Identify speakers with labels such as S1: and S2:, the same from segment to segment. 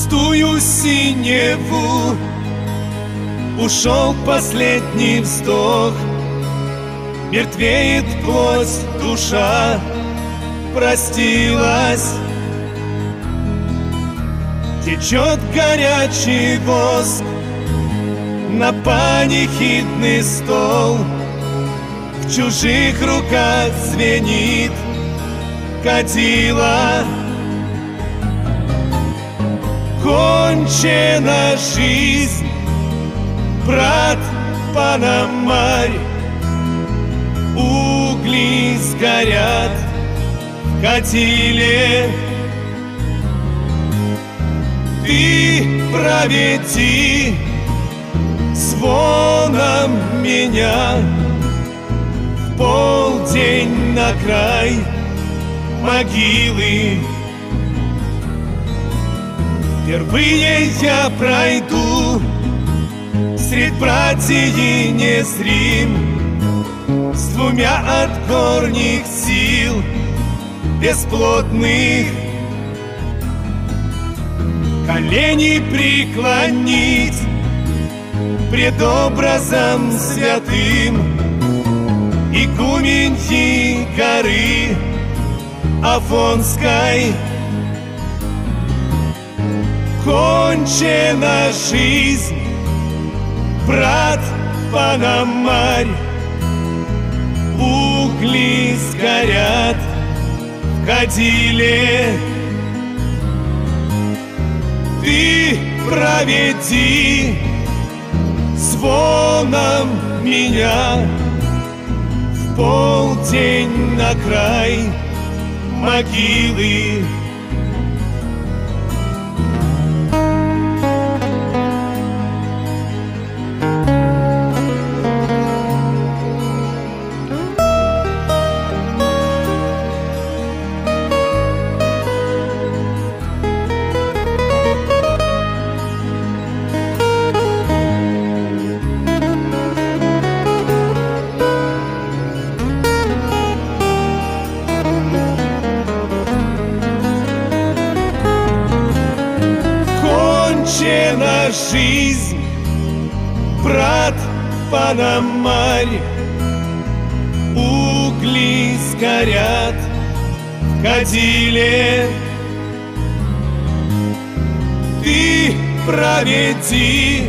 S1: пустую синеву ушел последний вздох. Мертвеет плоть, душа простилась. Течет горячий воск на панихидный стол. В чужих руках звенит кадила. Кончена жизнь, брат Пономарь. Угли сгорят в кадиле. Ты проведи звоном меня в полдень на край могилы. Впервые я пройду средь братьев незрим, с двумя от горних сил бесплотных. Колени преклонить пред образом святым игуменьи горы Афонской. Кончена жизнь, брат Пономарь. Угли сгорят в кадиле. Ты проведи звоном меня в полдень на край могилы. Кончена жизнь, брат Пономарь. Угли сгорят в кадиле. Ты проведи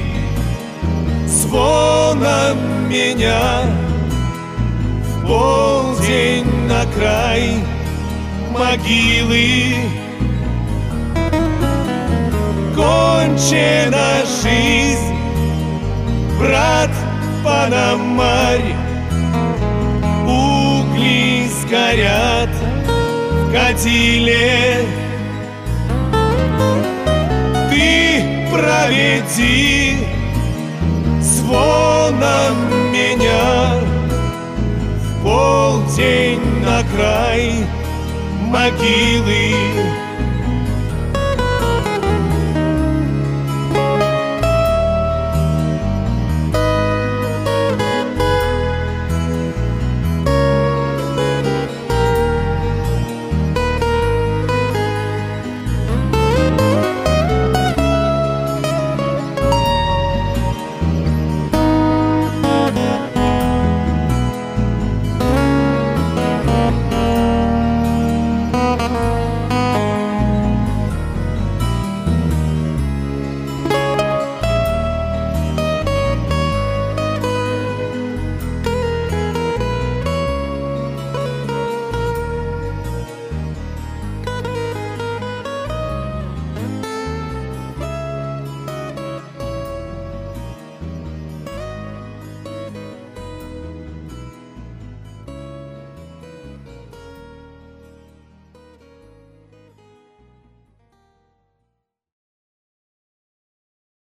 S1: звоном меня в полдень на край могилы. Кончена жизнь, брат Пономарь. Угли сгорят в кадиле. Ты проведи звоном меня в полдень на край могилы.